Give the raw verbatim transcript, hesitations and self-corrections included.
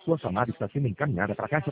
Sua chamada está sendo encaminhada para a caixa